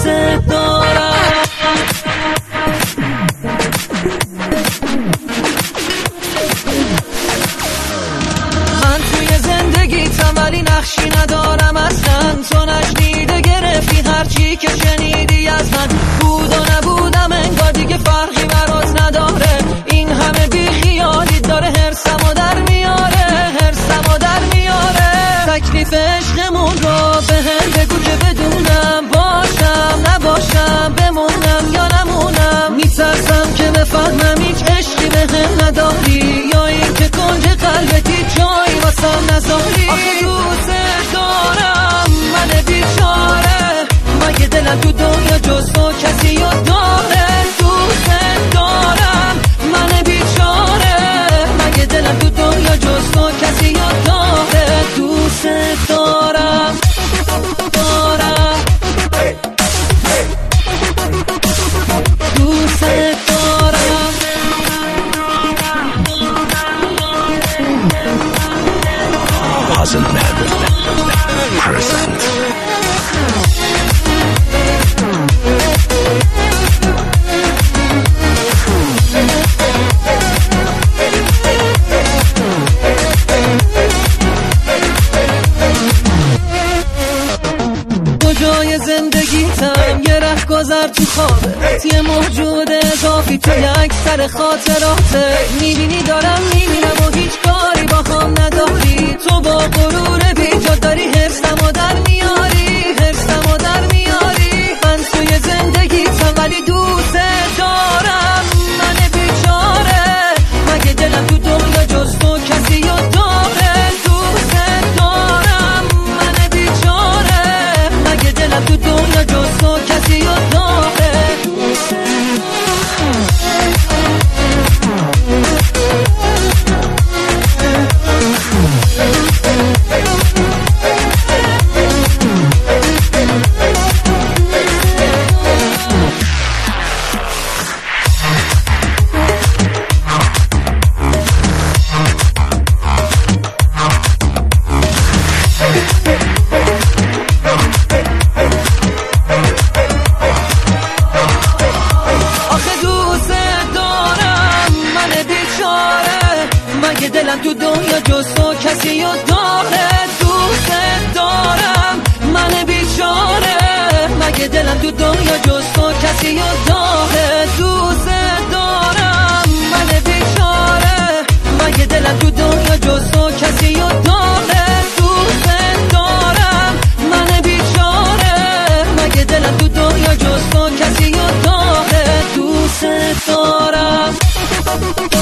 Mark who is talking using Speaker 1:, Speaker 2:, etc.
Speaker 1: دوست دارم. من توی زندگیتم ولی نقشی ندارم اصلا، تو نشنیده گرفتی هرچی که شنیدی از من. بود و نبودم انگار دیگه فرقی برات نداره، این همه بی خیالی داره هرسمو در میاره، هرسمو در میاره. تکلیف عشقمون رو به هم بگو که بدونم، باشم نباشم، بمونم یا نمونم. میترسم که بفهمم هیچ عشقی به هم نداری، یا این که کنج قلبتی جایی واسم نذاری. آخه دوست دارم من بیچاره، مگه دلم تو دنیا جز تو کسی رو داره؟ دوست دارم من بیچاره، مگه دلم تو دنیا جز تو کسی رو داره؟ دوست دارم دارم دوست دارم.
Speaker 2: Puzzle present.
Speaker 1: کجای زندگیتم یه ره گذر تو خوابه، یه موجود اضافی تو یک سر خاطراته. میبینی دارم میبینم و هیچ کاری با هم نداری، تو با غرور بیجا داری حرصمو در میاری، حرصمو در میاری. من توی زندگیتم ولی دوست دارم من بیچاره، مگه دلم تو دنیا جز تو کسی رو داره؟ دوست دارم من بیچاره، مگه دلم تو دنیا جز تو کسی رو داره؟ مگه دلم تو دنیا جز تو کسی رو داره؟ دوست دارم من بیچاره، مگه دلم تو دنیا جز تو کسی رو داره؟ دوست دارم من بیچاره، مگه دلم تو دنیا جز تو کسی رو داره؟ دوست دارم من بیچاره، مگه دلم تو دنیا جز تو کسی رو داره؟ دوست دارم